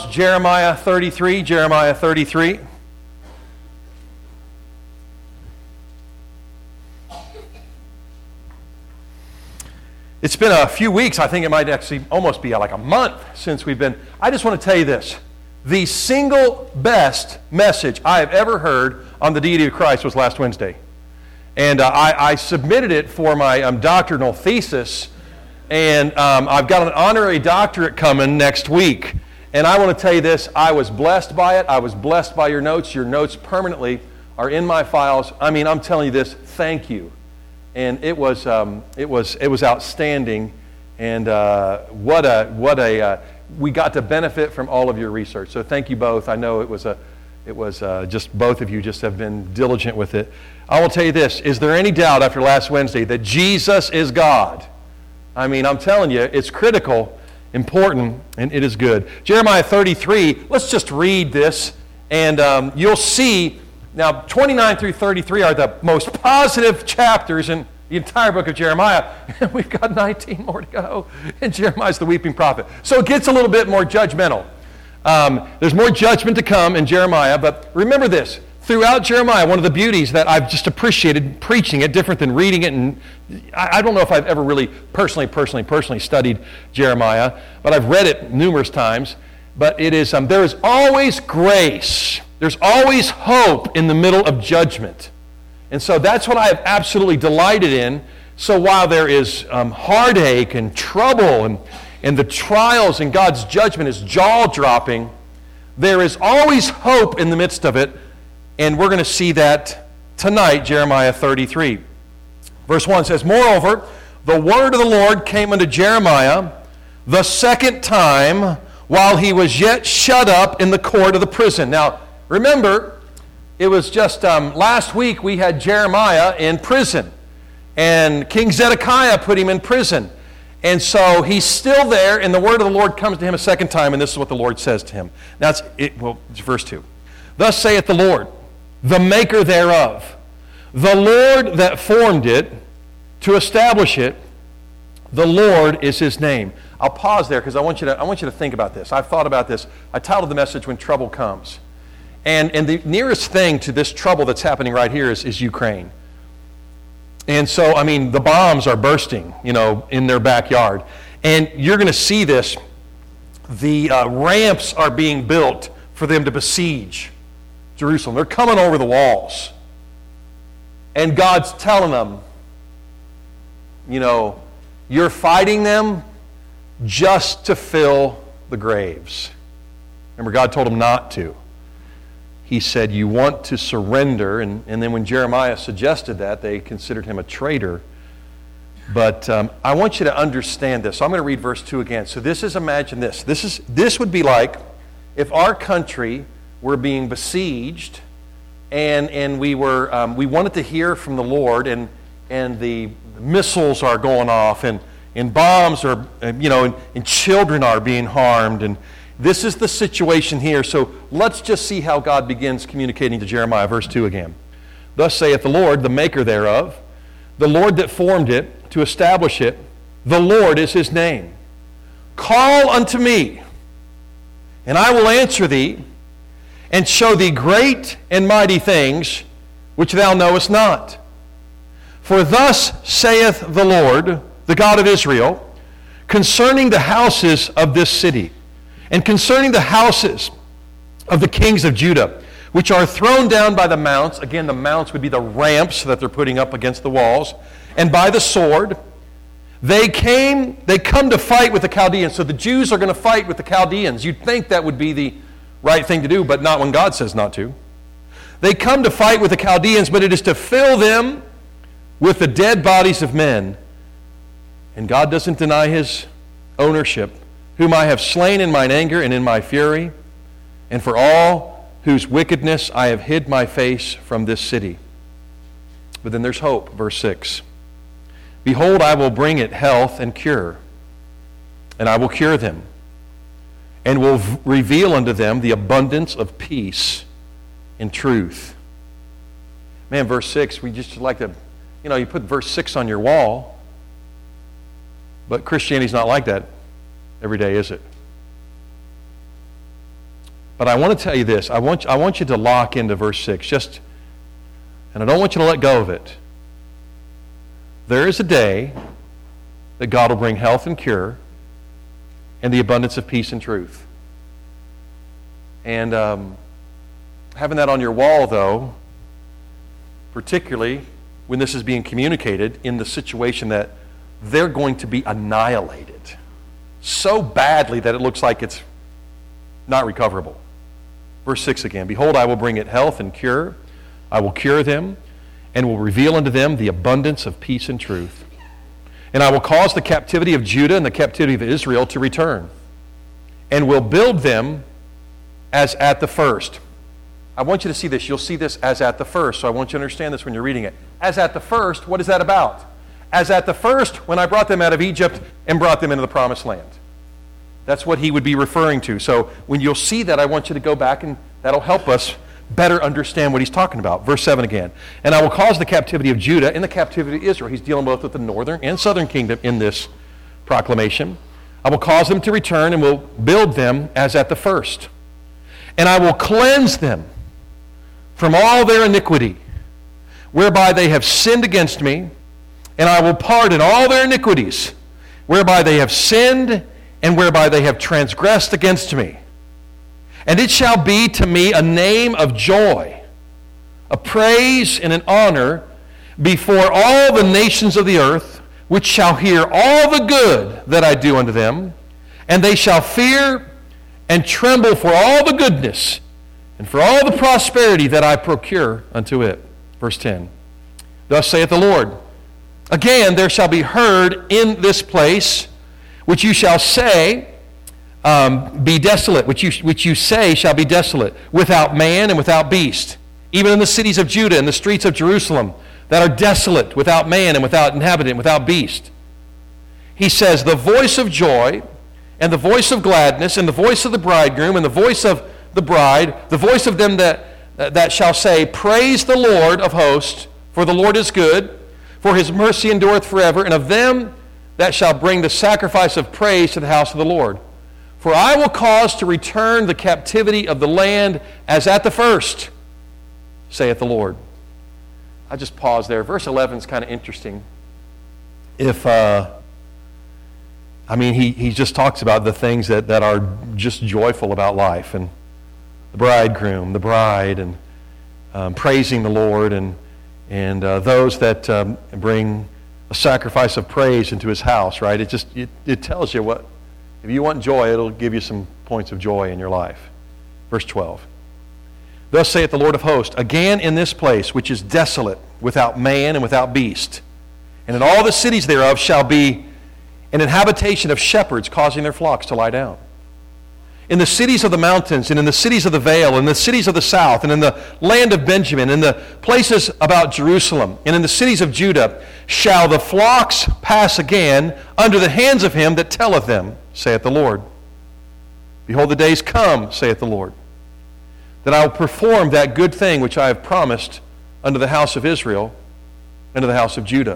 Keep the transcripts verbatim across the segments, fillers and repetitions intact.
Jeremiah thirty-three, Jeremiah thirty-three. It's been a few weeks. I think it might actually almost be like a month since we've been. I just want to tell you this. The single best message I have ever heard on the deity of Christ was last Wednesday. And uh, I, I submitted it for my um, doctoral thesis. And um, I've got an honorary doctorate coming next week. And I want to tell you this. I was blessed by it. I was blessed by your notes. Your notes permanently are in my files. I mean, I'm telling you this. Thank you. And it was um, it was it was outstanding, and uh, what a what a uh, we got to benefit from all of your research. So thank you both. I know it was a it was uh, just both of you just have been diligent with it. I will tell you this: is there any doubt after last Wednesday that Jesus is God? I mean, I'm telling you, it's critical, important, and it is good. Jeremiah thirty-three. Let's just read this, and um, you'll see. Now, twenty-nine through thirty-three are the most positive chapters in the entire book of Jeremiah. And we've got nineteen more to go. And Jeremiah's the weeping prophet. So it gets a little bit more judgmental. Um, there's more judgment to come in Jeremiah. But remember this. Throughout Jeremiah, one of the beauties that I've just appreciated preaching it, different than reading it. And I, I don't know if I've ever really personally, personally, personally studied Jeremiah. But I've read it numerous times. But it is um, there is always grace. There's always hope in the middle of judgment. And so that's what I have absolutely delighted in. So while there is um, heartache and trouble and, and the trials and God's judgment is jaw-dropping, there is always hope in the midst of it. And we're going to see that tonight, Jeremiah thirty-three. Verse one says, "Moreover, the word of the Lord came unto Jeremiah the second time while he was yet shut up in the court of the prison." Now, remember, it was just um, last week we had Jeremiah in prison. And King Zedekiah put him in prison. And so he's still there, and the word of the Lord comes to him a second time, and this is what the Lord says to him. Now, it's, it, well, it's verse two. "Thus saith the Lord, the maker thereof, the Lord that formed it, to establish it, the Lord is his name." I'll pause there because I want you to I want you to think about this. I've thought about this. I titled the message, "When Trouble Comes." And, and the nearest thing to this trouble that's happening right here is, is Ukraine. And so, I mean, the bombs are bursting, you know, in their backyard. And you're going to see this. The uh, ramps are being built for them to besiege Jerusalem. They're coming over the walls. And God's telling them, you know, you're fighting them just to fill the graves. Remember, God told them not to. He said, you want to surrender. And, and then when Jeremiah suggested that, they considered him a traitor. But um, I want you to understand this. So I'm going to read verse two again. So this is, imagine this. This is this would be like if our country were being besieged and, and we were um, we wanted to hear from the Lord, and, and the missiles are going off, and, and bombs are, you know, and, and children are being harmed, and this is the situation here. So let's just see how God begins communicating to Jeremiah. Verse two again. "Thus saith the Lord, the maker thereof, the Lord that formed it, to establish it, the Lord is his name. Call unto me, and I will answer thee, and show thee great and mighty things, which thou knowest not. For thus saith the Lord, the God of Israel, concerning the houses of this city, and concerning the houses of the kings of Judah, which are thrown down by the mounts." Again, the mounts would be the ramps that they're putting up against the walls. "And by the sword, they came, they come to fight with the Chaldeans." So the Jews are going to fight with the Chaldeans. You'd think that would be the right thing to do, but not when God says not to. "They come to fight with the Chaldeans, but it is to fill them with the dead bodies of men." And God doesn't deny his ownership. "Whom I have slain in mine anger and in my fury, and for all whose wickedness I have hid my face from this city." But then there's hope, verse six. "Behold, I will bring it health and cure, and I will cure them, and will v- reveal unto them the abundance of peace and truth." Man, verse six, we just like to, you know, you put verse six on your wall, but Christianity's not like that every day, is it? But I want to tell you this. I want, I want you to lock into verse six. Just, and I don't want you to let go of it. There is a day that God will bring health and cure and the abundance of peace and truth. And um, having that on your wall, though, particularly when this is being communicated in the situation that they're going to be annihilated so badly that it looks like it's not recoverable. Verse six again, behold, I will bring it health and cure. I will cure them and will reveal unto them the abundance of peace and truth. And I will cause the captivity of Judah and the captivity of Israel to return, and will build them as at the first. I want you to see this. You'll see this as at the first, so I want you to understand this when you're reading it. As at the first, what is that about? As at the first, when I brought them out of Egypt and brought them into the promised land. That's what he would be referring to. So when you'll see that, I want you to go back, and that'll help us better understand what he's talking about. Verse seven again. And I will cause the captivity of Judah and the captivity of Israel. He's dealing both with the northern and southern kingdom in this proclamation. I will cause them to return and will build them as at the first. And I will cleanse them from all their iniquity, whereby they have sinned against me, and I will pardon all their iniquities, whereby they have sinned and whereby they have transgressed against me. And it shall be to me a name of joy, a praise and an honor before all the nations of the earth, which shall hear all the good that I do unto them, and they shall fear and tremble for all the goodness and for all the prosperity that I procure unto it. Verse ten. Thus saith the Lord, again there shall be heard in this place, which you shall say, um, be desolate, which you, which you say shall be desolate, without man and without beast, even in the cities of Judah and the streets of Jerusalem, that are desolate, without man and without inhabitant, without beast. He says, the voice of joy and the voice of gladness and the voice of the bridegroom and the voice of the bride, the voice of them that, that shall say, praise the Lord of hosts, for the Lord is good, for his mercy endureth forever, and of them that shall bring the sacrifice of praise to the house of the Lord. For I will cause to return the captivity of the land as at the first, saith the Lord. I just pause there. Verse eleven is kind of interesting. If, uh, I mean, he, he just talks about the things that, that are just joyful about life, and the bridegroom, the bride, and um, praising the Lord, and, and uh, those that um, bring a sacrifice of praise into his house, right? It just, it, it tells you what, if you want joy, it'll give you some points of joy in your life. Verse twelve. Thus saith the Lord of hosts, again in this place, which is desolate, without man and without beast, and in all the cities thereof shall be an inhabitation of shepherds causing their flocks to lie down. In the cities of the mountains, and in the cities of the vale, and in the cities of the south, and in the land of Benjamin, in the places about Jerusalem, and in the cities of Judah, shall the flocks pass again under the hands of him that telleth them, saith the Lord. Behold, the days come, saith the Lord, that I will perform that good thing which I have promised unto the house of Israel and to the house of Judah.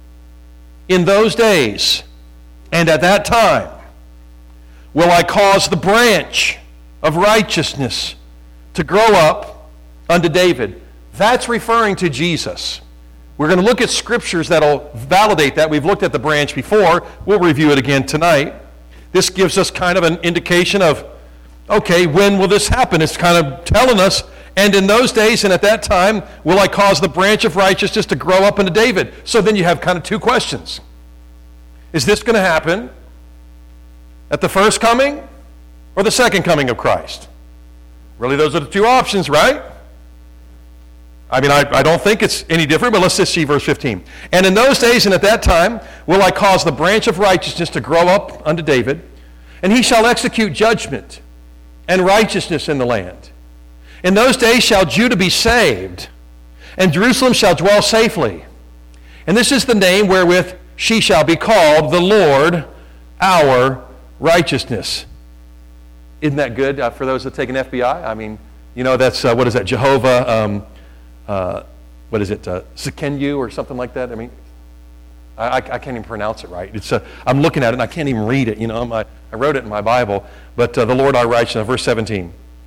In those days, and at that time, will I cause the branch of righteousness to grow up unto David. That's referring to Jesus. We're going to look at scriptures that will validate that. We've looked at the branch before. We'll review it again tonight. This gives us kind of an indication of, okay, when will this happen? It's kind of telling us, and in those days and at that time, will I cause the branch of righteousness to grow up into David? So then you have kind of two questions. Is this going to happen at the first coming or the second coming of Christ? Really, those are the two options, right? I mean, I, I don't think it's any different, but let's just see verse fifteen. And in those days and at that time will I cause the branch of righteousness to grow up unto David, and he shall execute judgment and righteousness in the land. In those days shall Judah be saved, and Jerusalem shall dwell safely. And this is the name wherewith she shall be called, the Lord our righteousness. Isn't that good uh, for those that take an F B I? I mean, you know, that's, uh, what is that, Jehovah, um, uh, what is it, uh, Sekenu or something like that? I mean, I, I, I can't even pronounce it right. It's, uh, I'm looking at it and I can't even read it. You know, my, I wrote it in my Bible. But uh, the Lord our righteousness, verse seventeen.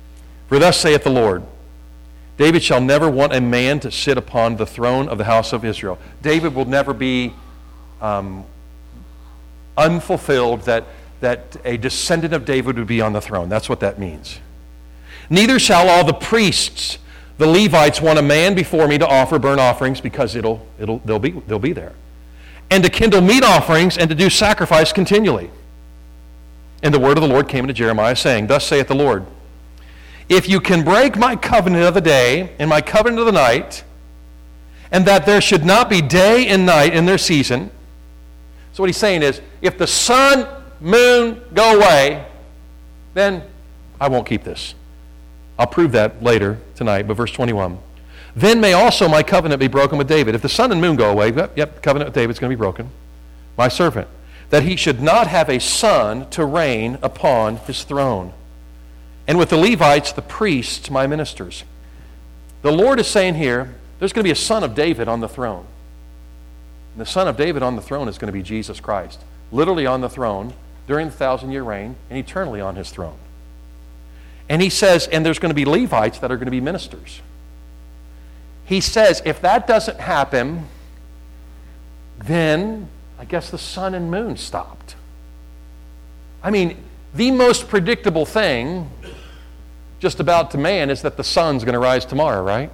For thus saith the Lord, David shall never want a man to sit upon the throne of the house of Israel. David will never be um, unfulfilled that, that a descendant of David would be on the throne. That's what that means. Neither shall all the priests, the Levites, want a man before me to offer burnt offerings, because it'll, it'll, they'll be, they'll be there. And to kindle meat offerings, and to do sacrifice continually. And the word of the Lord came to Jeremiah, saying, Thus saith the Lord, if you can break my covenant of the day and my covenant of the night, and that there should not be day and night in their season. So what he's saying is, if the sun, moon go away, then I won't keep this. I'll prove that later tonight, but verse twenty-one. Then may also my covenant be broken with David. If the sun and moon go away, yep, yep the covenant with David's going to be broken. My servant, that he should not have a son to reign upon his throne. And with the Levites, the priests, my ministers. The Lord is saying here, there's going to be a son of David on the throne. And the son of David on the throne is going to be Jesus Christ. Literally on the throne during the thousand-year reign and eternally on his throne. And he says, and there's going to be Levites that are going to be ministers. He says, if that doesn't happen, then I guess the sun and moon stopped. I mean, the most predictable thing just about to man is that the sun's going to rise tomorrow, right?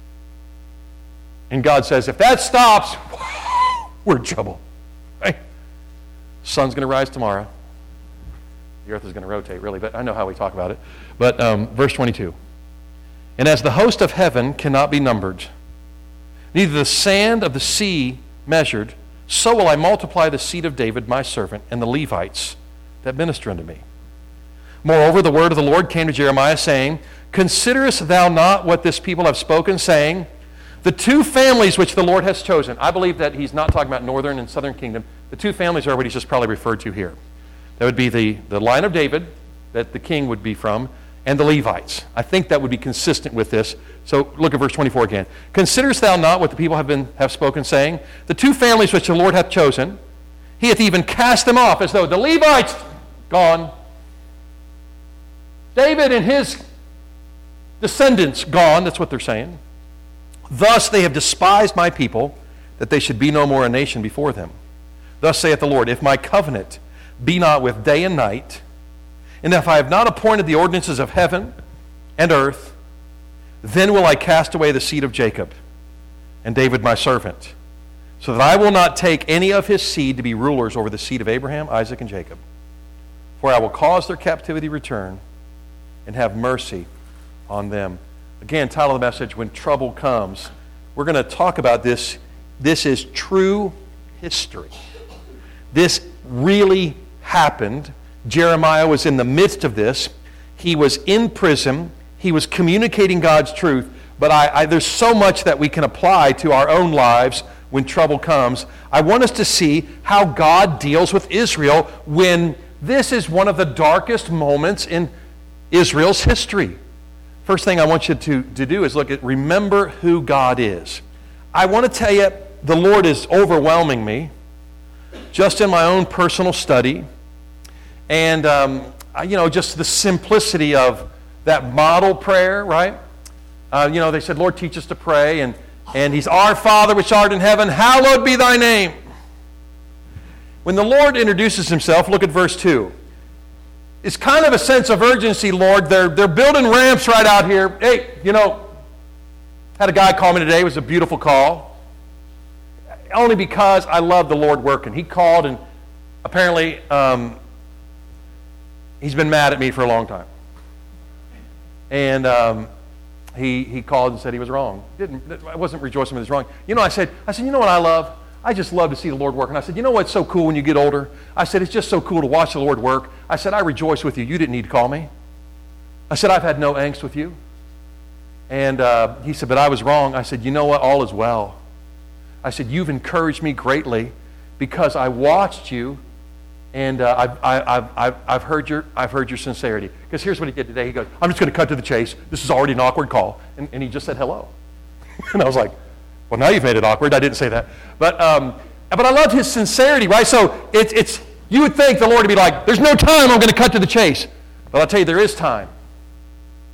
And God says, if that stops, we're in trouble, right? Sun's going to rise tomorrow. The earth is going to rotate, really, but I know how we talk about it. But um, verse twenty-two. And as the host of heaven cannot be numbered, neither the sand of the sea measured, so will I multiply the seed of David, my servant, and the Levites that minister unto me. Moreover, the word of the Lord came to Jeremiah, saying, Considerest thou not what this people have spoken, saying, the two families which the Lord has chosen. I believe that he's not talking about northern and southern kingdom. The two families are what he's just probably referred to here. That would be the, the line of David, that the king would be from, and the Levites. I think that would be consistent with this. So look at verse twenty-four again. Considerest thou not what the people have been have spoken, saying, the two families which the Lord hath chosen, he hath even cast them off, as though the Levites gone, David and his descendants gone. That's what they're saying. Thus they have despised my people, that they should be no more a nation before them. Thus saith the Lord, if my covenant be not with day and night, and if I have not appointed the ordinances of heaven and earth, then will I cast away the seed of Jacob and David my servant, so that I will not take any of his seed to be rulers over the seed of Abraham, Isaac, and Jacob. For I will cause their captivity return and have mercy on them. Again, title of the message, When Trouble Comes. We're going to talk about this. This is true history. This really happened. Jeremiah was in the midst of this. He was in prison. He was communicating God's truth. But I, I, there's so much that we can apply to our own lives when trouble comes. I want us to see how God deals with Israel when this is one of the darkest moments in Israel's history. First thing I want you to, to do is look at, remember who God is. I want to tell you, the Lord is overwhelming me just in my own personal study. And, um, you know, just the simplicity of that model prayer, right? Uh, you know, they said, Lord, teach us to pray. And, and he's, Our Father which art in heaven, hallowed be thy name. When the Lord introduces himself, look at verse two. It's kind of a sense of urgency, Lord. They're, they're building ramps right out here. Hey, you know, had a guy call me today. It was a beautiful call. Only because I love the Lord working. He called and apparently um, he's been mad at me for a long time. And um, he he called and said he was wrong. Didn't I wasn't rejoicing with his wrong. You know, I said, I said, you know what I love? I just love to see the Lord work. And I said, you know what's so cool when you get older? I said, it's just so cool to watch the Lord work. I said, I rejoice with you. You didn't need to call me. I said, I've had no angst with you. And uh, he said, but I was wrong. I said, you know what? All is well. I said, you've encouraged me greatly because I watched you and uh, I've, I've, I've, I've, heard your, I've heard your sincerity. Because here's what he did today. He goes, I'm just going to cut to the chase. This is already an awkward call. And, and he just said hello. And I was like, well, now you've made it awkward. I didn't say that. But um, but I loved his sincerity, right? So it's, it's you would think the Lord would be like, there's no time, I'm going to cut to the chase. But I'll tell you, there is time.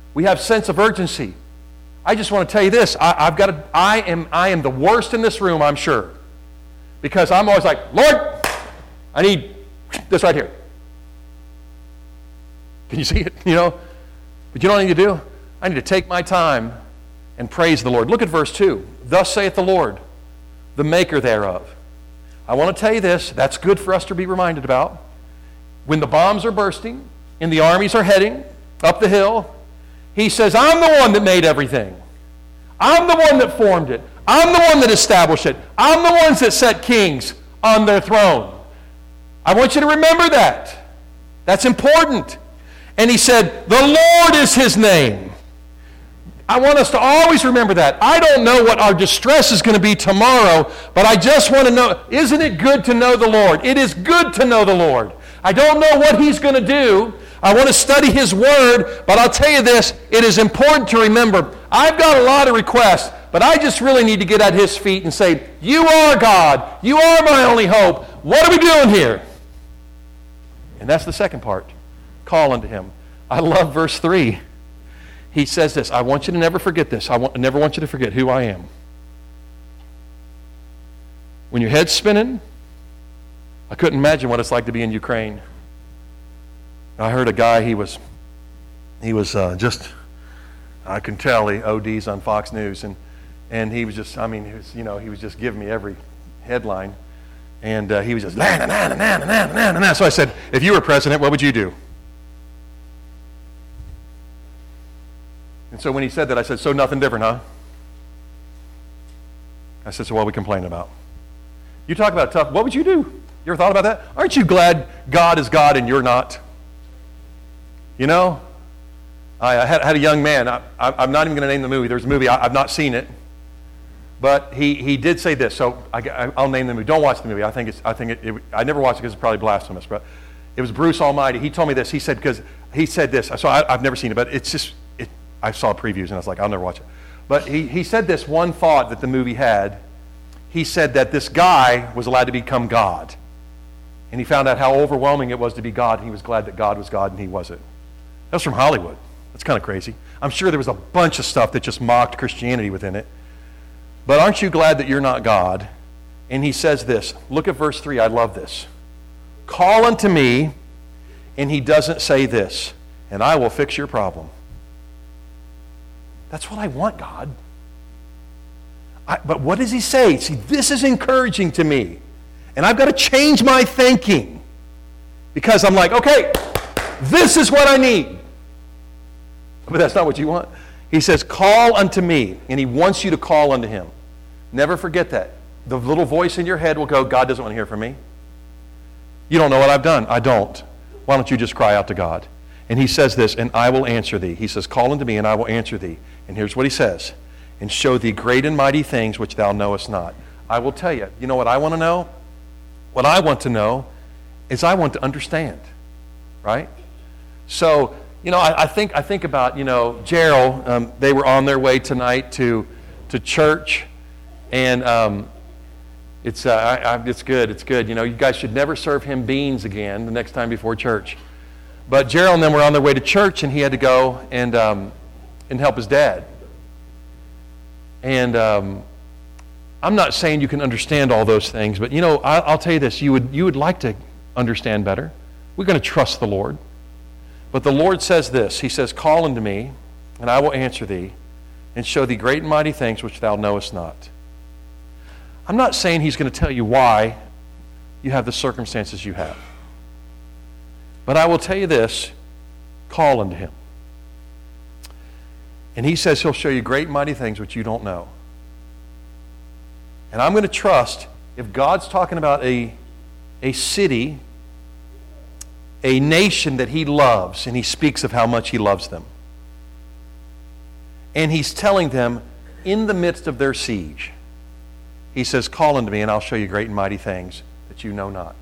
We have sense of urgency. I just want to tell you this. I, I've got to, I am, I am the worst in this room, I'm sure. Because I'm always like, Lord, I need this right here. Can you see it? You know? But you know what I need to do? I need to take my time and praise the Lord. Look at verse two. Thus saith the Lord, the maker thereof. I want to tell you this. That's good for us to be reminded about. When the bombs are bursting and the armies are heading up the hill, he says, I'm the one that made everything. I'm the one that formed it. I'm the one that established it. I'm the ones that set kings on their throne. I want you to remember that. That's important. And he said, the Lord is his name. I want us to always remember that. I don't know what our distress is going to be tomorrow, but I just want to know, isn't it good to know the Lord? It is good to know the Lord. I don't know what he's going to do. I want to study his word, but I'll tell you this, it is important to remember, I've got a lot of requests, but I just really need to get at his feet and say, you are God. You are my only hope. What are we doing here? And that's the second part. Call unto him. I love verse three. He says this, I want you to never forget this. I, want, I never want you to forget who I am. When your head's spinning, I couldn't imagine what it's like to be in Ukraine. I heard a guy, he was, he was uh, just, I can tell he O Ds on Fox News, and and he was just, I mean, he was, you know, he was just giving me every headline, and uh, he was just, na na na na na na na na na. So I said, if you were president, what would you do? And so when he said that, I said, so nothing different, huh? I said, so what are we complaining about? You talk about tough, what would you do? You ever thought about that? Aren't you glad God is God and you're not? You know? I, I had, had a young man, I, I, I'm not even going to name the movie. There's a movie, I, I've not seen it. But he, he did say this, so I, I'll name the movie. Don't watch the movie. I think it's, I think it, it I never watched it because it's probably blasphemous. But it was Bruce Almighty. He told me this. He said, because he said this. So I, I've never seen it, but it's just, it, I saw previews and I was like, I'll never watch it. But he, he said this one thought that the movie had. He said that this guy was allowed to become God. And he found out how overwhelming it was to be God, and he was glad that God was God and he wasn't. That's from Hollywood. That's kind of crazy. I'm sure there was a bunch of stuff that just mocked Christianity within it. But aren't you glad that you're not God? And he says this. Look at verse three. I love this. Call unto me, and he doesn't say this, and I will fix your problem. That's what I want, God. I, but what does he say? See, this is encouraging to me. And I've got to change my thinking. Because I'm like, okay, this is what I need. But that's not what you want. He says, call unto me. And he wants you to call unto him. Never forget that. The little voice in your head will go, God doesn't want to hear from me. You don't know what I've done. I don't. Why don't you just cry out to God? And he says this, and I will answer thee. He says, call unto me, and I will answer thee. And here's what he says. And show thee great and mighty things which thou knowest not. I will tell you. You know what I want to know? What I want to know is I want to understand. Right? So, you know, I, I think I think about, you know, Gerald. Um, they were on their way tonight to to church. And um, it's uh, I, I, it's good. It's good. You know, you guys should never serve him beans again the next time before church. But Gerald and them were on their way to church, and he had to go and um, and help his dad. And um, I'm not saying you can understand all those things, but you know, I, I'll tell you this: you would you would like to understand better. We're going to trust the Lord, but the Lord says this. He says, "Call unto me, and I will answer thee, and show thee great and mighty things which thou knowest not." I'm not saying he's going to tell you why you have the circumstances you have. But I will tell you this, call unto him. And he says he'll show you great and mighty things which you don't know. And I'm going to trust, if God's talking about a, a city, a nation that he loves, and he speaks of how much he loves them, and he's telling them in the midst of their siege, he says, call unto me, and I'll show you great and mighty things that you know not.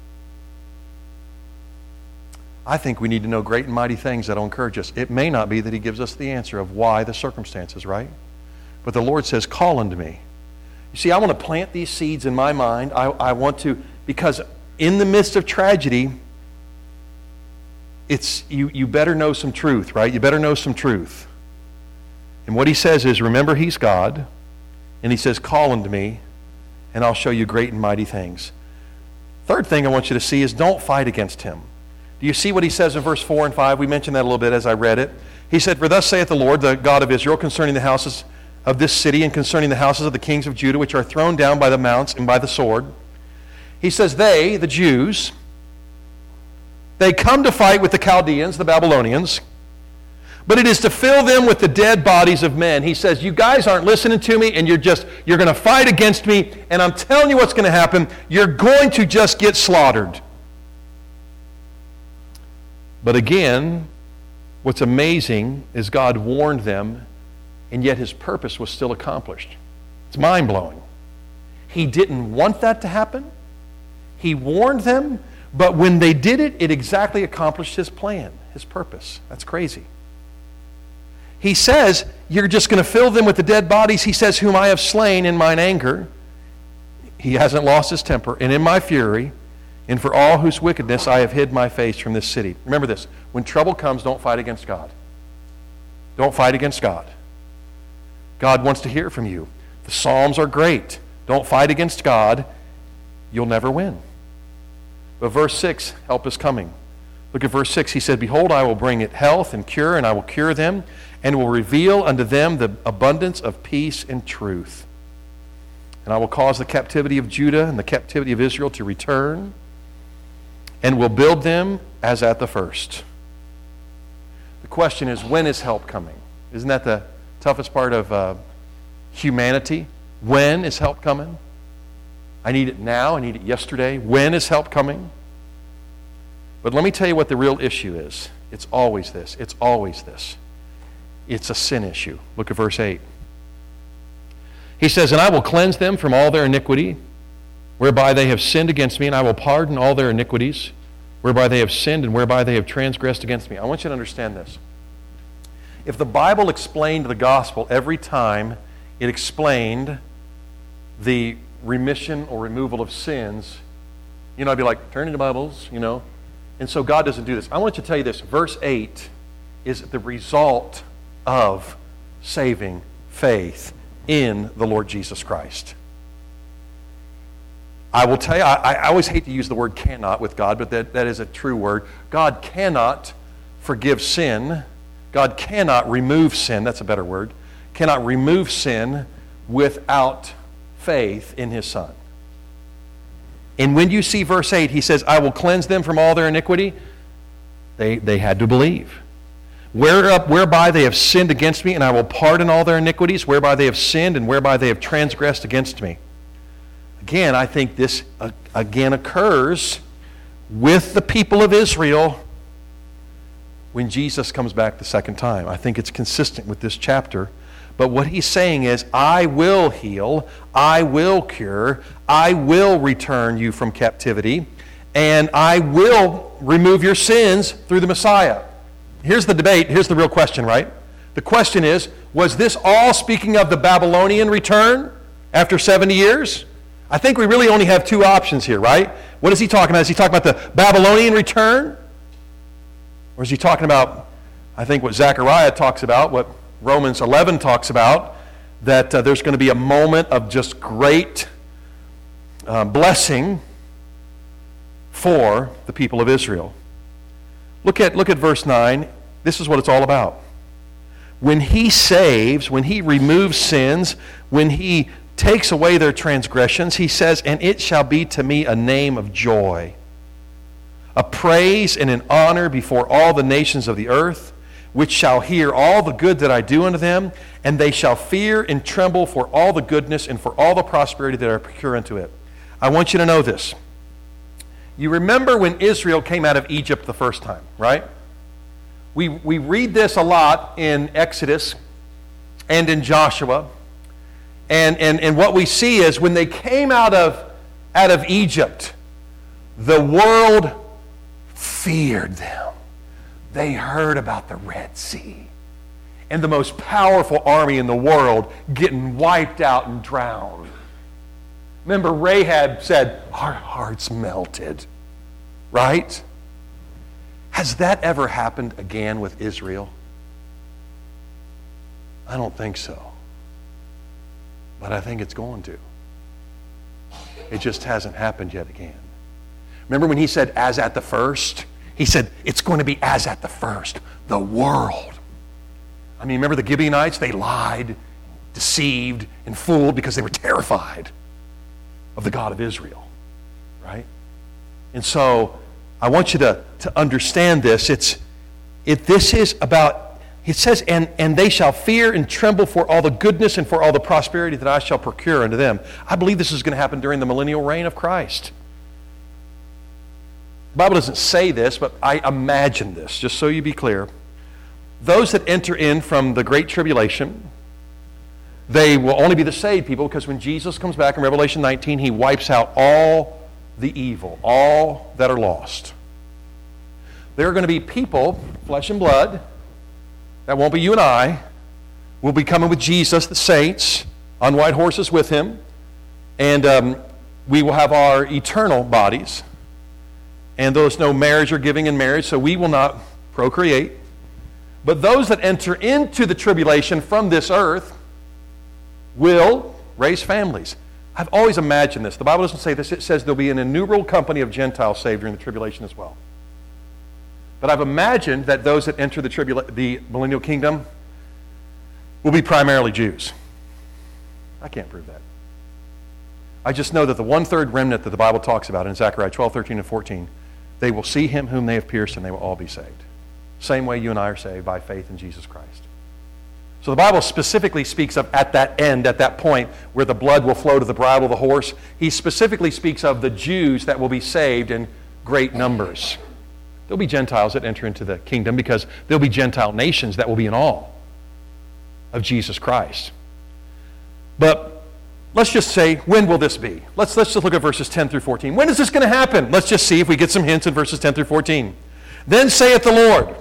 I think we need to know great and mighty things that will encourage us. It may not be that he gives us the answer of why the circumstances, right? But the Lord says, call unto me. You see, I want to plant these seeds in my mind. I, I want to, because in the midst of tragedy, it's you, you better know some truth, right? You better know some truth. And what he says is, remember he's God, and he says, call unto me, and I'll show you great and mighty things. Third thing I want you to see is don't fight against him. Do you see what he says in verse four and five? We mentioned that a little bit as I read it. He said, for thus saith the Lord, the God of Israel, concerning the houses of this city and concerning the houses of the kings of Judah, which are thrown down by the mounts and by the sword. He says, they, the Jews, they come to fight with the Chaldeans, the Babylonians, but it is to fill them with the dead bodies of men. He says, you guys aren't listening to me, and you're just, you're going to fight against me, and I'm telling you what's going to happen. You're going to just get slaughtered. But again, what's amazing is God warned them, and yet his purpose was still accomplished. It's mind-blowing. He didn't want that to happen. He warned them, but when they did it, it exactly accomplished his plan, his purpose. That's crazy. He says, you're just going to fill them with the dead bodies. He says, whom I have slain in mine anger. He hasn't lost his temper. And in my fury, and for all whose wickedness I have hid my face from this city. Remember this. When trouble comes, don't fight against God. Don't fight against God. God wants to hear from you. The Psalms are great. Don't fight against God. You'll never win. But verse six, help is coming. Look at verse six. He said, behold, I will bring it health and cure, and I will cure them, and will reveal unto them the abundance of peace and truth. And I will cause the captivity of Judah and the captivity of Israel to return, and will build them as at the first. The question is, when is help coming? Isn't that the toughest part of uh, humanity? When is help coming? I need it now. I need it yesterday. When is help coming? But let me tell you what the real issue is. It's always this. It's always this. It's a sin issue. Look at verse eight. He says, and I will cleanse them from all their iniquity, whereby they have sinned against me, and I will pardon all their iniquities, whereby they have sinned and whereby they have transgressed against me. I want you to understand this. If the Bible explained the gospel every time it explained the remission or removal of sins, you know, I'd be like, turn in the Bibles, you know. And so God doesn't do this. I want you to tell you this. Verse eight is the result of saving faith in the Lord Jesus Christ. I will tell you, I, I always hate to use the word cannot with God, but that, that is a true word. God cannot forgive sin. God cannot remove sin. That's a better word. Cannot remove sin without faith in his Son. And when you see verse eight, he says, I will cleanse them from all their iniquity. They, they had to believe. Where, whereby they have sinned against me, and I will pardon all their iniquities, whereby they have sinned and whereby they have transgressed against me. Again, I think this uh, again occurs with the people of Israel when Jesus comes back the second time. I think it's consistent with this chapter. But what he's saying is, I will heal, I will cure, I will return you from captivity, and I will remove your sins through the Messiah. Here's the debate, here's the real question, right? The question is, was this all speaking of the Babylonian return after seventy years? I think we really only have two options here, right? What is he talking about? Is he talking about the Babylonian return? Or is he talking about, I think what Zechariah talks about, what Romans eleven talks about, that uh, there's going to be a moment of just great uh, blessing for the people of Israel. Look at, look at verse nine. This is what it's all about. When he saves, when he removes sins, when he takes away their transgressions, he says, and it shall be to me a name of joy, a praise and an honor before all the nations of the earth, which shall hear all the good that I do unto them, and they shall fear and tremble for all the goodness and for all the prosperity that I procure unto it. I want you to know this. You remember when Israel came out of Egypt the first time, right? We, we read this a lot in Exodus and in Joshua. And, and, and what we see is when they came out of, out of Egypt, the world feared them. They heard about the Red Sea and the most powerful army in the world getting wiped out and drowned. Remember, Rahab said, our hearts melted, right? Has that ever happened again with Israel? I don't think so. But I think it's going to. It just hasn't happened yet again. Remember when he said, as at the first? He said, it's going to be as at the first. The world. I mean, remember the Gibeonites? They lied, deceived, and fooled because they were terrified of the God of Israel. Right? And so, I want you to, to understand this. It's, it, this is about, it says, and, and they shall fear and tremble for all the goodness and for all the prosperity that I shall procure unto them. I believe this is going to happen during the millennial reign of Christ. The Bible doesn't say this, but I imagine this, just so you be clear. Those that enter in from the Great Tribulation, they will only be the saved people, because when Jesus comes back in Revelation nineteen, he wipes out all the evil, all that are lost. There are going to be people, flesh and blood, that won't be you and I, will be coming with Jesus, the saints, on white horses with him, and um, we will have our eternal bodies, and there's no marriage or giving in marriage, so we will not procreate. But those that enter into the tribulation from this earth will raise families. I've always imagined this. The Bible doesn't say this. It says there'll be an innumerable company of Gentiles saved during the tribulation as well. But I've imagined that those that enter the, tribula- the millennial kingdom will be primarily Jews. I can't prove that. I just know that the one-third remnant that the Bible talks about in Zechariah twelve, thirteen, and fourteen, they will see him whom they have pierced, and they will all be saved. Same way you and I are saved, by faith in Jesus Christ. So the Bible specifically speaks of at that end, at that point, where the blood will flow to the bridle of the horse. He specifically speaks of the Jews that will be saved in great numbers. There'll be Gentiles that enter into the kingdom, because there'll be Gentile nations that will be in awe of Jesus Christ. But let's just say, when will this be? Let's, let's just look at verses ten through fourteen. When is this going to happen? Let's just see if we get some hints in verses ten through fourteen. Then saith the Lord,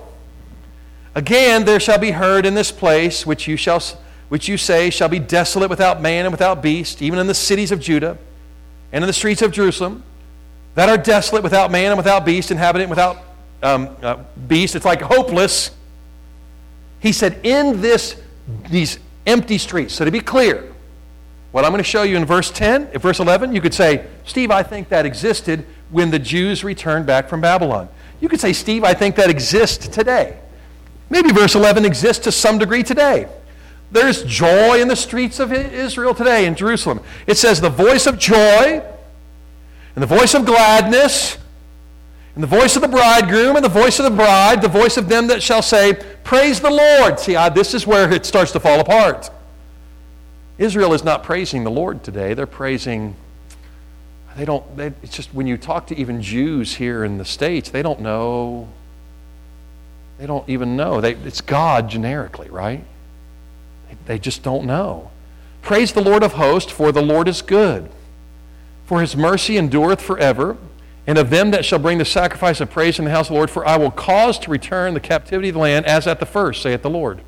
again there shall be heard in this place, which you shall, which you say shall be desolate without man and without beast, even in the cities of Judah and in the streets of Jerusalem, that are desolate without man and without beast, inhabitant without um, uh, beast. It's like hopeless. He said, in this, these empty streets. So to be clear, what I'm going to show you in verse ten, in verse eleven, you could say, Steve, I think that existed when the Jews returned back from Babylon. You could say, Steve, I think that exists today. Maybe verse eleven exists to some degree today. There's joy in the streets of Israel today, in Jerusalem. It says the voice of joy, and the voice of gladness, and the voice of the bridegroom, and the voice of the bride, the voice of them that shall say, praise the Lord. See, I, this is where it starts to fall apart. Israel is not praising the Lord today. They're praising, they don't, they, it's just when you talk to even Jews here in the States, they don't know. They don't even know. They, it's God generically, right? They, they just don't know. Praise the Lord of hosts, for the Lord is good. For his mercy endureth forever. And of them that shall bring the sacrifice of praise in the house of the Lord, for I will cause to return the captivity of the land as at the first, saith the Lord.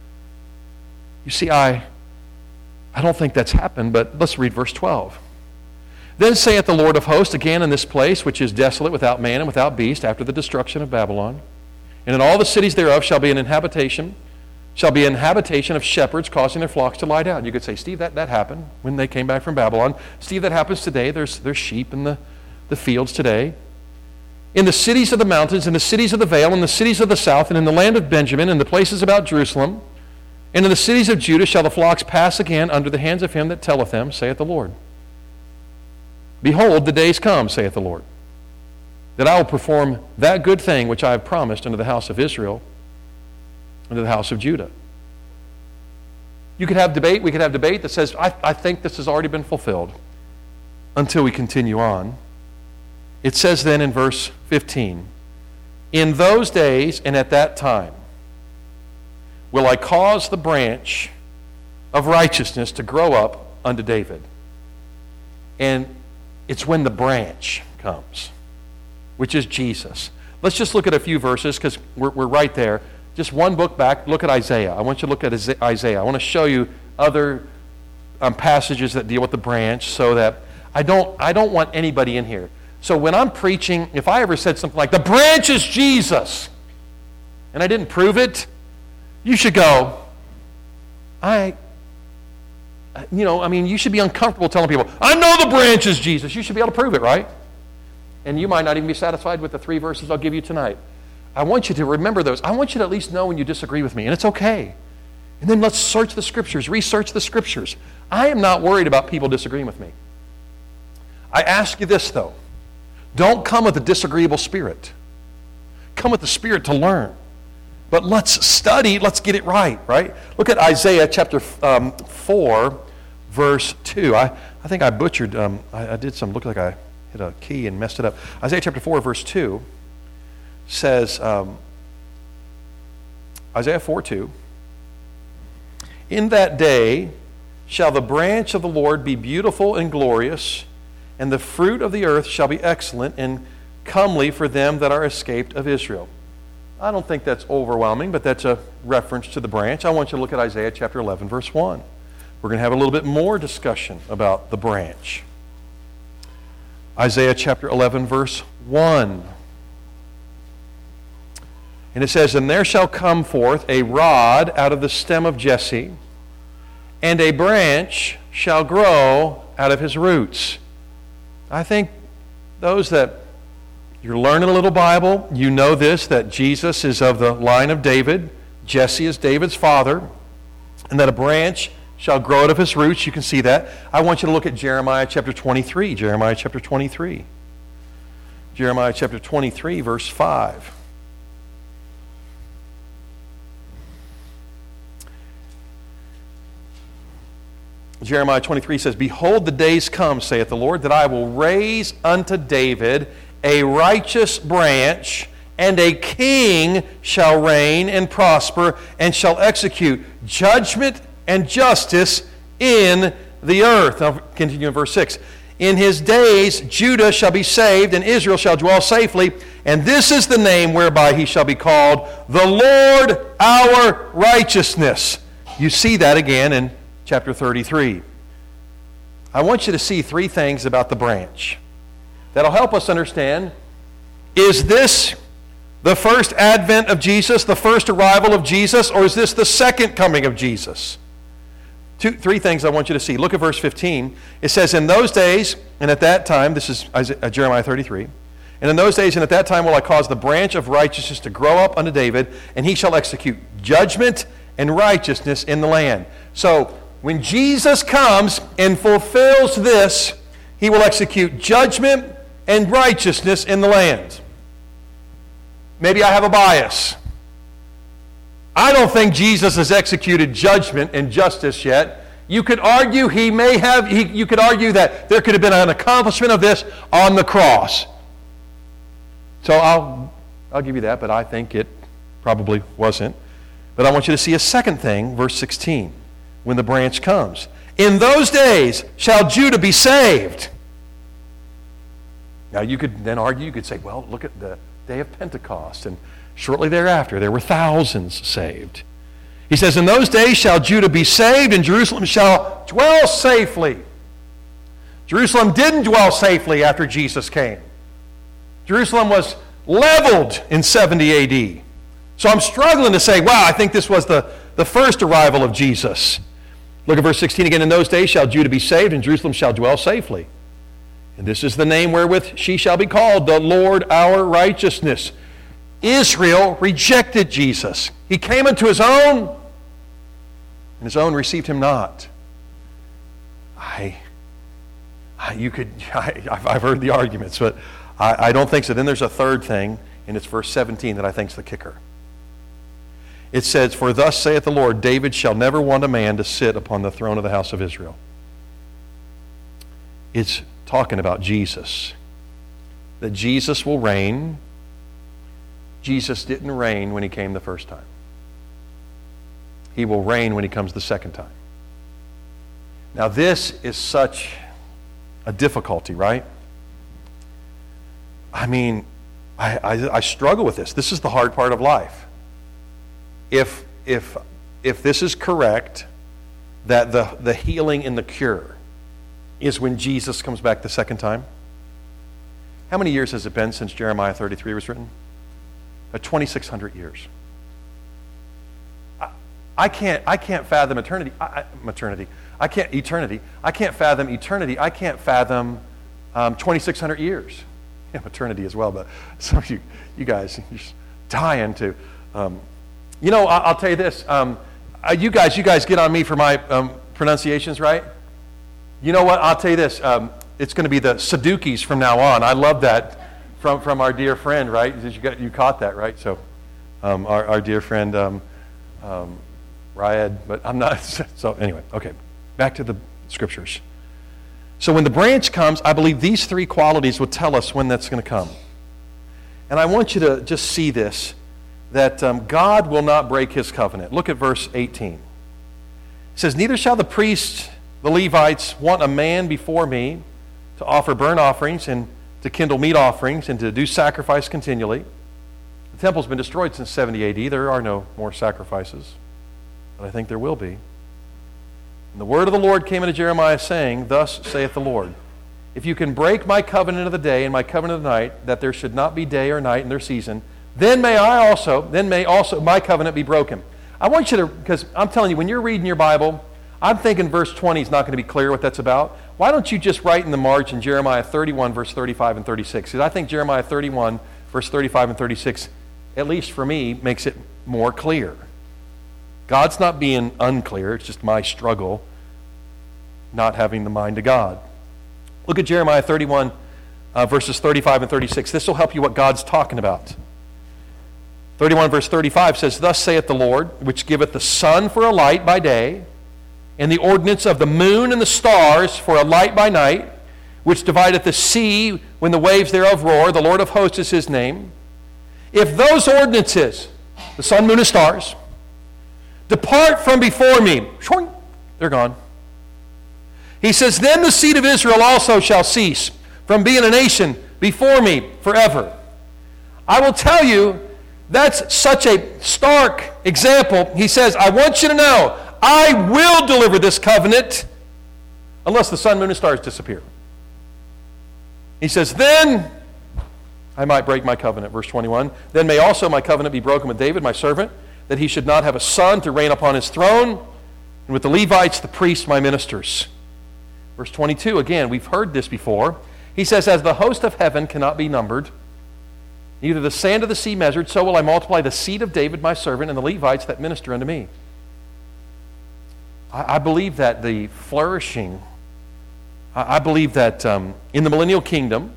You see, I, I don't think that's happened, but let's read verse twelve. Then saith the Lord of hosts, again in this place, which is desolate without man and without beast, after the destruction of Babylon, and in all the cities thereof shall be an inhabitation, shall be an habitation of shepherds causing their flocks to lie down. You could say, Steve, that, that happened when they came back from Babylon. Steve, that happens today. There's, there's sheep in the, the fields today. In the cities of the mountains, in the cities of the vale, in the cities of the south, and in the land of Benjamin, in the places about Jerusalem, and in the cities of Judah shall the flocks pass again under the hands of him that telleth them, saith the Lord. Behold, the days come, saith the Lord, that I will perform that good thing which I have promised unto the house of Israel, unto the house of Judah. You could have debate, we could have debate that says, I, I think this has already been fulfilled, until we continue on. It says then in verse fifteen, in those days and at that time will I cause the branch of righteousness to grow up unto David. And it's when the branch comes, which is Jesus. Let's just look at a few verses, because we're, we're right there. Just one book back, look at Isaiah. I want you to look at Isaiah. I want to show you other um, passages that deal with the branch, so that I don't, I don't want anybody in here. So when I'm preaching, if I ever said something like, the branch is Jesus, and I didn't prove it, you should go, I, you know, I mean, you should be uncomfortable telling people, I know the branch is Jesus. You should be able to prove it, right? And you might not even be satisfied with the three verses I'll give you tonight. I want you to remember those. I want you to at least know when you disagree with me, and it's okay. And then let's search the Scriptures, research the Scriptures. I am not worried about people disagreeing with me. I ask you this, though. Don't come with a disagreeable spirit. Come with the spirit to learn. But let's study, let's get it right, right? Look at Isaiah chapter um, four, verse two. I, I think I butchered, um, I, I did some, looked like I hit a key and messed it up. Isaiah chapter four, verse two says, um, Isaiah four two, in that day shall the branch of the Lord be beautiful and glorious, and the fruit of the earth shall be excellent and comely for them that are escaped of Israel. I don't think that's overwhelming, but that's a reference to the branch. I want you to look at Isaiah chapter eleven, verse one. We're going to have a little bit more discussion about the branch. Isaiah chapter eleven, verse one. And it says, and there shall come forth a rod out of the stem of Jesse, and a branch shall grow out of his roots. I think those that you're learning a little Bible, you know this, that Jesus is of the line of David, Jesse is David's father, and that a branch shall grow out of his roots. You can see that. I want you to look at Jeremiah chapter twenty-three. Jeremiah chapter twenty-three. Jeremiah chapter twenty-three, verse five. Jeremiah twenty-three says, behold, the days come, saith the Lord, that I will raise unto David a righteous branch, and a king shall reign and prosper, and shall execute judgment and justice in the earth. I'll continue in verse six. In his days Judah shall be saved, and Israel shall dwell safely, and this is the name whereby he shall be called, the Lord our righteousness. You see that again in chapter thirty-three. I want you to see three things about the branch that'll help us understand, is this the first advent of Jesus, the first arrival of Jesus, or is this the second coming of Jesus? Two, three things I want you to see. Look at verse fifteen. It says, in those days, and at that time, this is Isaiah, Jeremiah thirty-three, and in those days and at that time will I cause the branch of righteousness to grow up unto David, and he shall execute judgment and righteousness in the land. So, when Jesus comes and fulfills this, he will execute judgment and righteousness in the land. Maybe I have a bias. I don't think Jesus has executed judgment and justice yet. You could argue he may have, he, you could argue that there could have been an accomplishment of this on the cross. So I'll, I'll give you that, but I think it probably wasn't. But I want you to see a second thing, verse sixteen, when the branch comes. In those days shall Judah be saved. Now you could then argue, you could say, well, look at the day of Pentecost, and shortly thereafter there were thousands saved. He says, in those days shall Judah be saved, and Jerusalem shall dwell safely. Jerusalem didn't dwell safely after Jesus came. Jerusalem was leveled in seventy A D. So I'm struggling to say, wow, I think this was the, the first arrival of Jesus. Look at verse sixteen again. In those days shall Judah be saved, and Jerusalem shall dwell safely. And this is the name wherewith she shall be called, the Lord our righteousness. Israel rejected Jesus. He came unto his own, and his own received him not. I, I you could, I, I've heard the arguments, but I, I don't think so. Then there's a third thing, and it's verse seventeen that I think is the kicker. It says, for thus saith the Lord, David shall never want a man to sit upon the throne of the house of Israel. It's talking about Jesus. That Jesus will reign. Jesus didn't reign when he came the first time. He will reign when he comes the second time. Now this is such a difficulty, right? I mean, I, I, I struggle with this. This is the hard part of life. If, if, if this is correct, that the, the healing and the cure is when Jesus comes back the second time, How many years has it been since Jeremiah thirty-three was written? Uh, twenty-six hundred years. I, I can't. I can't fathom eternity. I, I, maternity. I can't eternity. I can't fathom eternity. I can't fathom um, twenty-six hundred years. Yeah, maternity as well. But some of you, you guys, you're just dying to. Um, you know, I, I'll tell you this. Um, uh, you guys, you guys get on me for my um, pronunciations, right? You know what? I'll tell you this. Um, it's going to be the Sadukis from now on. I love that from from our dear friend, right? You got you caught that, right? So, um, our our dear friend um, um, Riad, but I'm not. So anyway, okay. Back to the scriptures. So when the branch comes, I believe these three qualities will tell us when that's going to come. And I want you to just see this, that um, God will not break his covenant. Look at verse eighteen. It says, neither shall the priests, the Levites, want a man before me to offer burnt offerings and to kindle meat offerings and to do sacrifice continually. The temple's been destroyed since seventy A D. There are no more sacrifices, but I think there will be. And the word of the Lord came unto Jeremiah, saying, thus saith the Lord, if you can break my covenant of the day and my covenant of the night, that there should not be day or night in their season, then may I also, then may also my covenant be broken. I want you to, because I'm telling you, when you're reading your Bible, I'm thinking verse twenty is not going to be clear what that's about. Why don't you just write in the margin Jeremiah thirty-one, verse thirty-five and thirty-six? Because I think Jeremiah thirty-one, verse thirty-five and thirty-six, at least for me, makes it more clear. God's not being unclear. It's just my struggle not having the mind of God. Look at Jeremiah thirty-one, uh, verses thirty-five and thirty-six. This will help you what God's talking about. thirty-one, verse thirty-five says, thus saith the Lord, which giveth the sun for a light by day, and the ordinance of the moon and the stars for a light by night, which divideth the sea when the waves thereof roar. The Lord of hosts is his name. If those ordinances, the sun, moon, and stars, depart from before me, they're gone. He says, then the seed of Israel also shall cease from being a nation before me forever. I will tell you, that's such a stark example. He says, I want you to know, I will deliver this covenant unless the sun, moon, and stars disappear. He says, then I might break my covenant. Verse twenty-one, then may also my covenant be broken with David, my servant, that he should not have a son to reign upon his throne, and with the Levites, the priests, my ministers. Verse twenty-two, again, we've heard this before. He says, as the host of heaven cannot be numbered, neither the sand of the sea measured, so will I multiply the seed of David, my servant, and the Levites that minister unto me. I, I believe that the flourishing, I, I believe that um, in the millennial kingdom,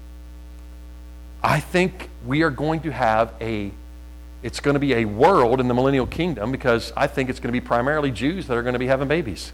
I think we are going to have a, it's going to be a world in the millennial kingdom, because I think it's going to be primarily Jews that are going to be having babies.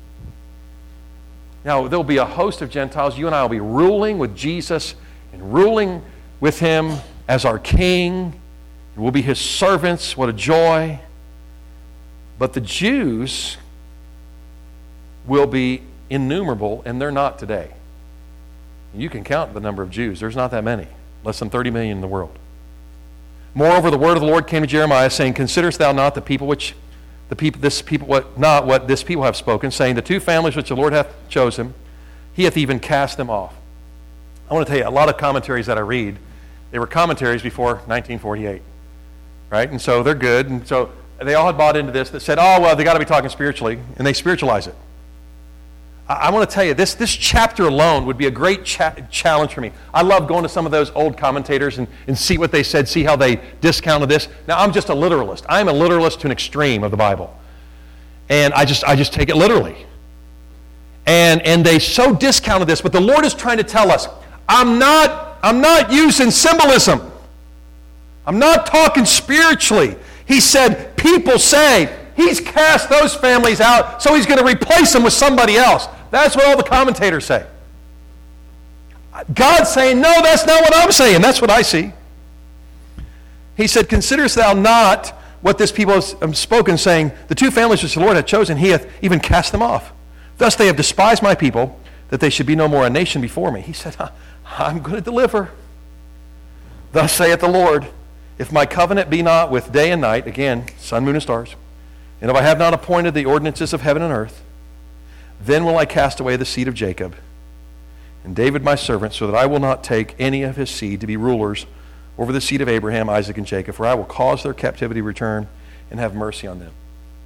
Now, there'll be a host of Gentiles. You and I will be ruling with Jesus and ruling with him as our king. We'll be his servants. What a joy. But the Jews will be innumerable, and they're not today. You can count the number of Jews. There's not that many. Less than thirty million in the world. Moreover, the word of the Lord came to Jeremiah, saying, considerest thou not the people which The people, this people, what not what this people have spoken, saying, the two families which the Lord hath chosen, he hath even cast them off. I want to tell you, a lot of commentaries that I read, they were commentaries before nineteen forty-eight, right? And so they're good, and so they all had bought into this that said, oh, well, they got to be talking spiritually, and they spiritualize it. I, I want to tell you, this, this chapter alone would be a great cha- challenge for me. I love going to some of those old commentators and, and see what they said, see how they discounted this. Now, I'm just a literalist. I'm a literalist to an extreme of the Bible. And I just I just take it literally. And and they so discounted this, but the Lord is trying to tell us, I'm not, I'm not using symbolism. I'm not talking spiritually. He said, people say, he's cast those families out, so he's going to replace them with somebody else. That's what all the commentators say. God's saying, no, that's not what I'm saying. That's what I see. He said, considerest thou not what this people has spoken, saying, the two families which the Lord hath chosen, he hath even cast them off. Thus they have despised my people, that they should be no more a nation before me. He said, I'm going to deliver. Thus saith the Lord, if my covenant be not with day and night, again, sun, moon, and stars, and if I have not appointed the ordinances of heaven and earth, then will I cast away the seed of Jacob, and David my servant, so that I will not take any of his seed to be rulers over the seed of Abraham, Isaac, and Jacob, for I will cause their captivity to return and have mercy on them.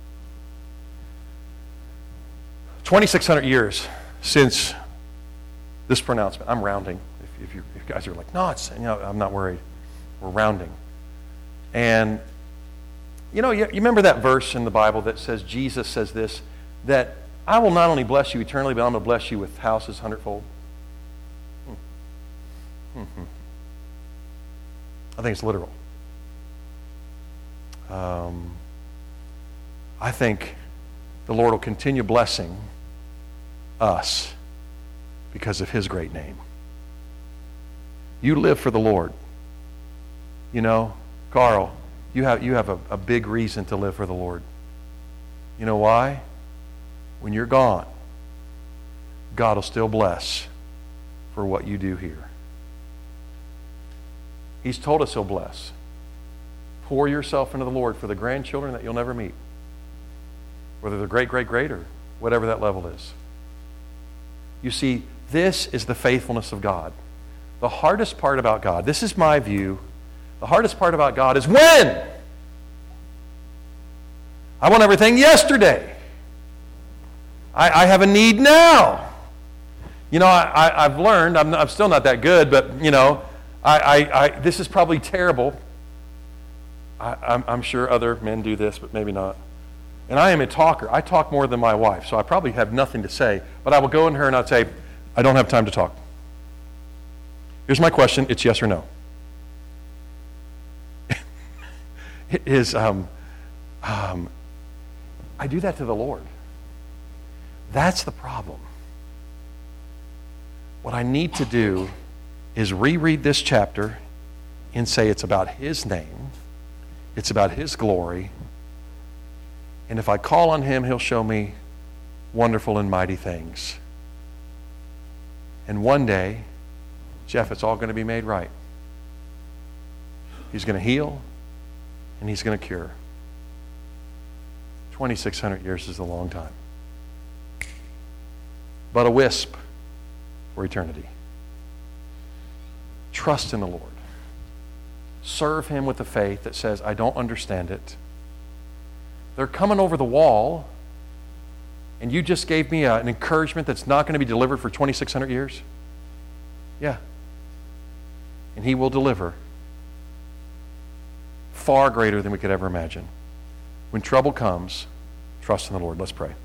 twenty-six hundred years since this pronouncement. I'm rounding. If, if, you, if you guys are like, no, it's, you know, I'm not worried. We're rounding. And, you know, you, you remember that verse in the Bible that says, Jesus says this, that I will not only bless you eternally, but I'm going to bless you with houses hundredfold. Hmm. Mm-hmm. I think it's literal. Um, I think the Lord will continue blessing us because of his great name. You live for the Lord. You know, Carl, you have, you have a, a big reason to live for the Lord. You know why? When you're gone, God will still bless for what you do here. He's told us he'll bless. Pour yourself into the Lord for the grandchildren that you'll never meet. Whether they're great, great, great, or whatever that level is. You see, this is the faithfulness of God. The hardest part about God, this is my view, the hardest part about God is when? I want everything yesterday. I, I have a need now. You know, I, I, I've learned, I'm, I'm still not that good, but, you know, I, I, I, this is probably terrible. I, I'm, I'm sure other men do this, but maybe not. And I am a talker. I talk more than my wife, so I probably have nothing to say. But I will go in her and I'll say, I don't have time to talk. Here's my question. It's yes or no. It is, um, um, I do that to the Lord. That's the problem. What I need to do is reread this chapter and say it's about his name. It's about his glory. And if I call on him, he'll show me wonderful and mighty things. And one day, Jeff, it's all going to be made right. He's going to heal, and he's going to cure. twenty-six hundred years is a long time. But a wisp for eternity. Trust in the Lord. Serve him with a faith that says, I don't understand it. They're coming over the wall, and you just gave me a, an encouragement that's not going to be delivered for twenty-six hundred years? Yeah. And he will deliver far greater than we could ever imagine. When trouble comes, trust in the Lord. Let's pray.